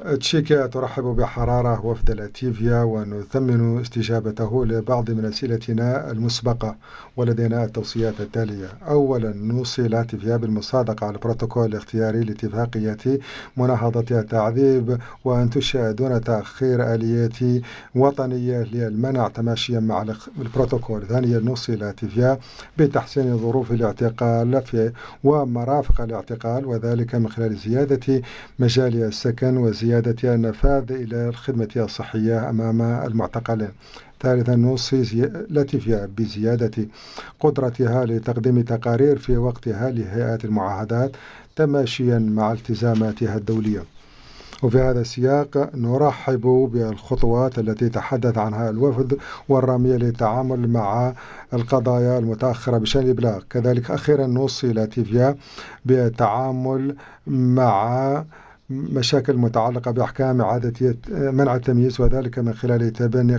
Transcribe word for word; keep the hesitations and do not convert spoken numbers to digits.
تشيكيا ترحب بحرارة وفد لاتفيا ونثمن استجابته لبعض من أسئلتنا المسبقة، ولدينا التوصيات التالية. أولا، نوصي لاتفيا بالمصادقة على البروتوكول الاختياري لاتفاقية مناهضة التعذيب، وأن تنشئ دون تأخير آليات وطنية للمنع تماشيا مع البروتوكول. ثانيا، نوصي لاتفيا بتحسين ظروف الاعتقال في ومرافق الاعتقال، وذلك من خلال زيادة مجال السكن وزيادة النفاذ إلى الخدمة الصحية أمام المعتقلين. ثالثا، نوصي لاتفيا بزيادة قدرتها لتقديم تقارير في وقتها لهيئات المعاهدات تماشيا مع التزاماتها الدولية. وفي هذا السياق نرحب بالخطوات التي تحدث عنها الوفد والرامية للتعامل مع القضايا المتأخرة بشأن الإبلاغ. كذلك أخيرا، نوصي لاتفيا بالتعامل مع مشاكل متعلقة بأحكام إعادة منع التمييز، وذلك من خلال تبني